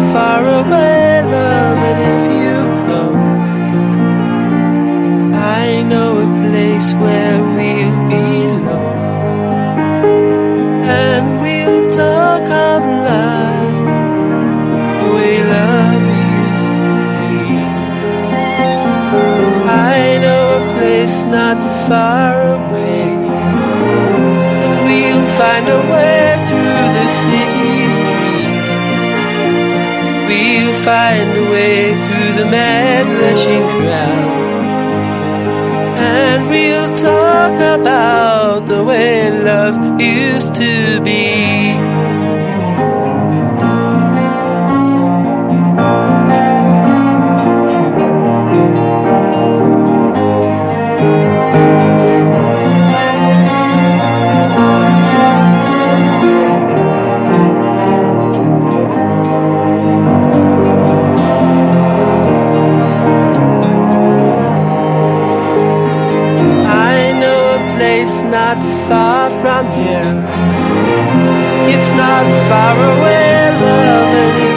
far away, love, and if you come, I know a place where we'll belong, and we'll talk of love the way love used to be. I know a place not far away, and we'll find a way through the city street. We'll find a way through the mad rushing crowd, and we'll talk about the way love used to be. Not far from here, it's not far away, love, and